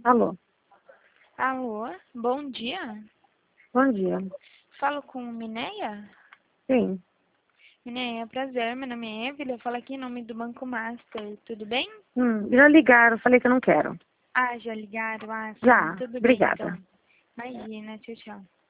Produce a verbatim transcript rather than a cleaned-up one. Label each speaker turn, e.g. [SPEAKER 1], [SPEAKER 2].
[SPEAKER 1] Alô?
[SPEAKER 2] Alô, bom dia.
[SPEAKER 1] Bom dia.
[SPEAKER 2] Falo com Mineia?
[SPEAKER 1] Sim.
[SPEAKER 2] Mineia, prazer, meu nome é Evelyn, eu falo aqui em nome do Banco Master, tudo bem?
[SPEAKER 1] Hum, já ligaram, falei que eu não quero.
[SPEAKER 2] Ah, já ligaram? Ah, sim,
[SPEAKER 1] Já,
[SPEAKER 2] tudo bem
[SPEAKER 1] obrigada.
[SPEAKER 2] então. Imagina, tchau, tchau.